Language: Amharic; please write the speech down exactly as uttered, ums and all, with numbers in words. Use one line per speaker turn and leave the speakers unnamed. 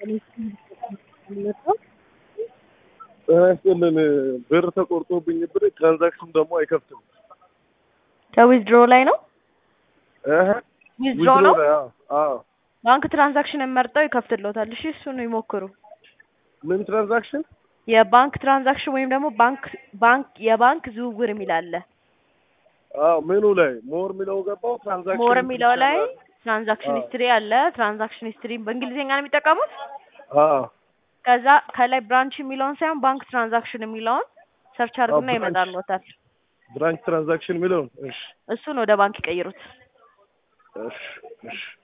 እሱልን ብር ተቆርጦብኝ ብር ትራንዛክሽን ደግሞ አይከፍትም።
ከዊዝድሮ ላይ ነው
እህ
ዊዝድሮ ነው።
አዎ
ባንክ ትራንዛክሽን መርጠው ይከፍትልዎታል። እሺ እሱን ይሞክሩ።
ምን ትራንዛክሽን?
የባንክ ትራንዛክሽን ወይም ደግሞ ባንክ ባንክ የባንክ ዝውውር የሚል አለ።
አዎ ምኑ ላይ ሞር የሚለው ገባው። ትራንዛክሽን
ሞር የሚለው ላይ ትራንዛክሽን ሂስትሪ አለ። ትራንዛክሽን ሂስትሪ በእንግሊዝኛ ነው የሚጠቀሙት።
አዎ
ከዛ ከላይ ብራንች የሚለውን ሳይሆን ባንክ ትራንዛክሽን የሚለውን ሰርች አድርጉና ይመጣልዎታል።
ብራንች ትራንዛክሽን የሚለውን እሺ፣
እሱን ወደ ባንክ ይቀይሩት።
እሺ እሺ